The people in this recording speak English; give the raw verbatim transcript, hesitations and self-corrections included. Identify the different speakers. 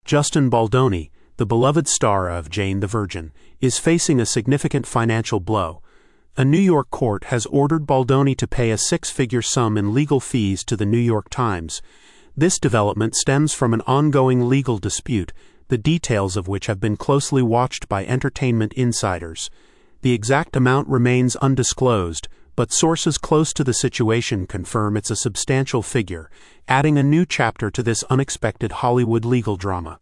Speaker 1: Justin Baldoni, the beloved star of Jane the Virgin, is facing a significant financial blow. A New York court has ordered Baldoni to pay a six-figure sum in legal fees to the New York Times. This development stems from an ongoing legal dispute, the details of which have been closely watched by entertainment insiders. The exact amount remains undisclosed, but sources close to the situation confirm it's a substantial figure, adding a new chapter to this unexpected Hollywood legal drama.